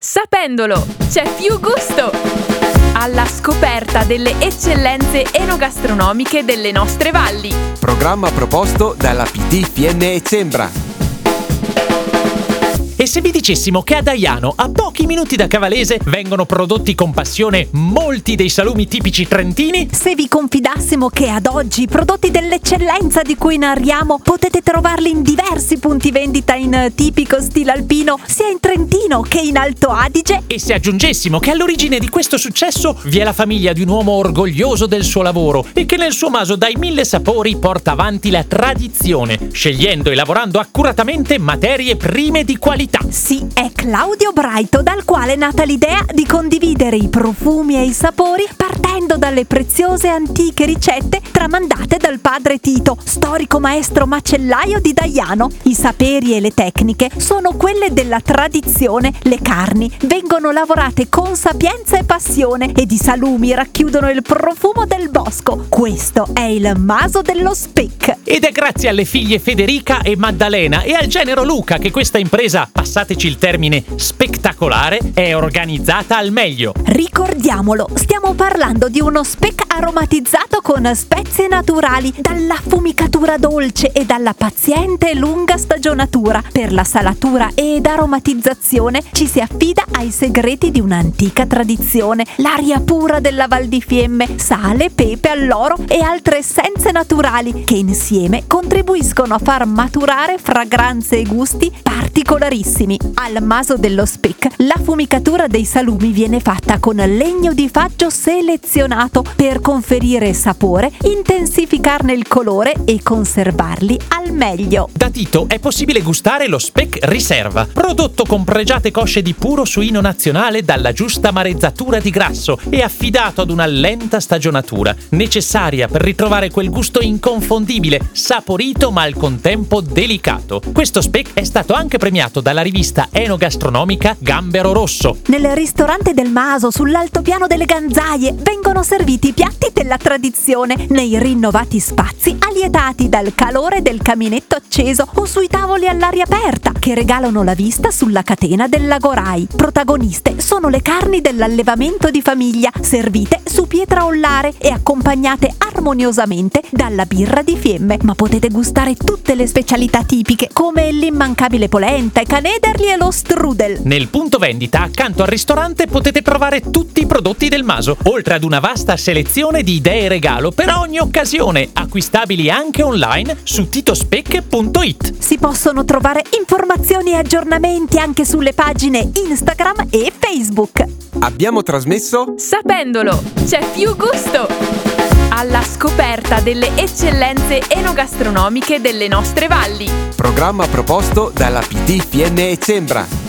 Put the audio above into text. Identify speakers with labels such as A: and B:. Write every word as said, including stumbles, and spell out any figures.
A: Sapendolo, c'è più gusto! Alla scoperta delle eccellenze enogastronomiche delle nostre valli.
B: Programma proposto dalla P D F N e Cembra.
C: E se vi dicessimo che a Daiano, a pochi minuti da Cavalese, vengono prodotti con passione molti dei salumi tipici trentini?
D: Se vi confidassimo che ad oggi i prodotti dell'eccellenza di cui narriamo potete trovarli in diversi punti vendita in tipico stile alpino, sia in Trentino che in Alto Adige?
C: E se aggiungessimo che all'origine di questo successo vi è la famiglia di un uomo orgoglioso del suo lavoro e che nel suo maso dai mille sapori porta avanti la tradizione, scegliendo e lavorando accuratamente materie prime di qualità.
D: Sì, è Claudio Braito, dal quale è nata l'idea di condividere i profumi e i sapori partendo dalle preziose antiche ricette tramandate dal padre Tito, storico maestro macellaio di Daiano. I saperi e le tecniche sono quelle della tradizione, le carni vengono lavorate con sapienza e passione ed i salumi racchiudono il profumo del bosco. Questo è il maso dello Speck.
C: Ed è grazie alle figlie Federica e Maddalena e al genero Luca che questa impresa, passateci il termine spettacolare, è organizzata al meglio.
D: Ricordiamolo, stiamo parlando di uno speck aromatizzato con spezie naturali, dalla fumicatura dolce e dalla paziente e lunga stagionatura. Per la salatura ed aromatizzazione ci si affida ai segreti di un'antica tradizione, l'aria pura della Val di Fiemme, sale, pepe, alloro e altre essenze naturali che insieme contribuiscono a far maturare fragranze e gusti particolarissimi. Al maso dello Speck la fumicatura dei salumi viene fatta con legno di faggio selezionato per conferire sapore, intensificarne il colore e conservarli al meglio.
C: Da Tito è possibile gustare lo Speck Riserva, prodotto con pregiate cosce di puro suino nazionale dalla giusta marezzatura di grasso e affidato ad una lenta stagionatura, necessaria per ritrovare quel gusto inconfondibile, saporito ma al contempo delicato. Questo Speck è stato anche premiato dalla rivista enogastronomica Gambero Rosso.
D: Nel ristorante del Maso, sull'altopiano delle Ganzaie, vengono serviti i piatti della tradizione nei rinnovati spazi allietati dal calore del caminetto acceso o sui tavoli all'aria aperta che regalano la vista sulla catena del Lago Rai. Protagoniste sono le carni dell'allevamento di famiglia, servite su pietra ollare e accompagnate armoniosamente dalla birra di Fiemme. Ma potete gustare tutte le specialità tipiche come l'immancabile polenta, i canederli e lo strudel.
C: Nel punto vendita accanto al ristorante potete trovare tutti i prodotti del Maso, oltre ad una vasta selezione di idee regalo per ogni occasione, acquistabili anche online su titospeck punto it.
D: Si possono trovare informazioni e aggiornamenti anche sulle pagine Instagram e Facebook.
B: Abbiamo trasmesso
A: Sapendolo, c'è più gusto! Alla scoperta delle eccellenze enogastronomiche delle nostre valli.
B: Programma proposto dalla P D F N e Cembra.